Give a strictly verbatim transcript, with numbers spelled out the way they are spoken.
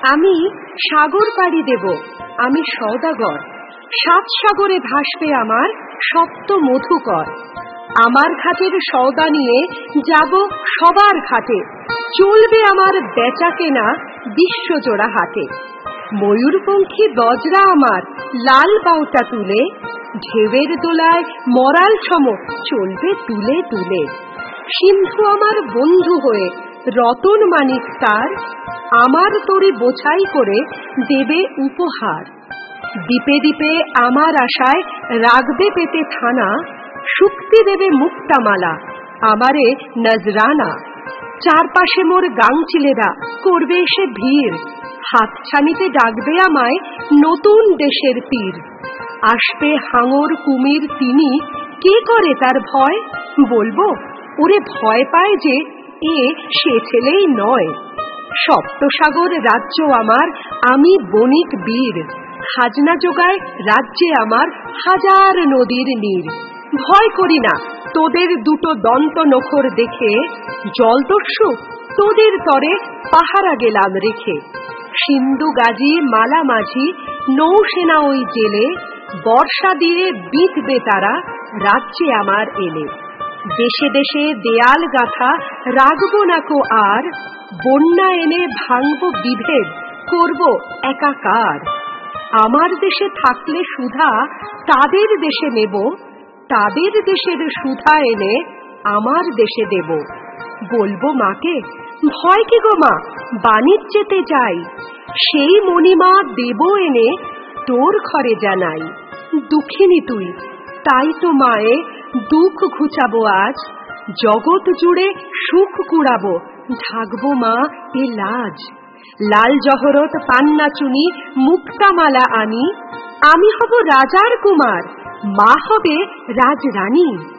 আমি সাগর পাড়ি দেব, আমি সওদাগর, সাত সাগরে ভাসবে আমার সপ্ত মধুকর। আমার ঘাটের সওদা নিয়ে যাব সবার ঘাটে, চলবে আমার বেচা কেনা বিশ্বজোড়া হাটে। ময়ূরপঙ্খী বজরা আমার লাল বাউটা তুলে, ঢেউয়ের দোলায় মরাল সম চলবে তুলে তুলে। সিন্ধু আমার বন্ধু হয়ে রতন মানিক তার, আমার তরি বোঝাই করে দেবে উপহার। দ্বীপে দ্বীপে আমার আশায় রাখবে পেতে থানা, শুক্তি দেবে মুক্তামালা আমারে নজরানা। চারপাশে মোর গাংচিলেরা করবে এসে ভিড়, হাতছানিতে ডাকবে আমায় নতুন দেশের পীর। আসবে হাঙর কুমির তিনি, কে করে তার ভয়? বলবো ওরে ভয় পায় যে এ সে ছেলেই নয়। সপ্তসাগর রাজ্য আমার, আমি বণিক বীর, খাজনা জোগায় রাজ্যে আমার হাজার নদীর নীর। ভয় করি না তোদের দুটো দন্ত নখর দেখে, জলদস্যু তোদের তরে পাহারা গেলাম রেখে। সিন্ধু গাজী মালা মাঝি নৌসেনা ওই জেলে, বর্ষা দিয়ে বিঁধবে তারা রাজ্যে আমার এলে। দেশে দেশে দেয়াল গাথা রাখবো না কো আর, বন্যা এনে ভাঙব বিভেদ করব একাকার। আমার দেশে থাকলে সুধা তাদের দেশে নেব, তাদের দেশের সুধা এনে আমার দেশে দেব। বলবো মাকে ভয় কি গো মা, বাণিজ্যেতে যাই, সেই মণিমা দেব এনে তোর ঘরে জানাই। দুঃখিনী তুই, তাই তো মায়ে দুঃখ ঘুচাবো আজ, জগৎ জুড়ে সুখ কুড়াবো ঢাকবো মা এ লাজ। লাল জহরত পান্না চুনি মুক্তামালা আনি, আমি হব রাজার কুমার, মা হবে রাজরানী।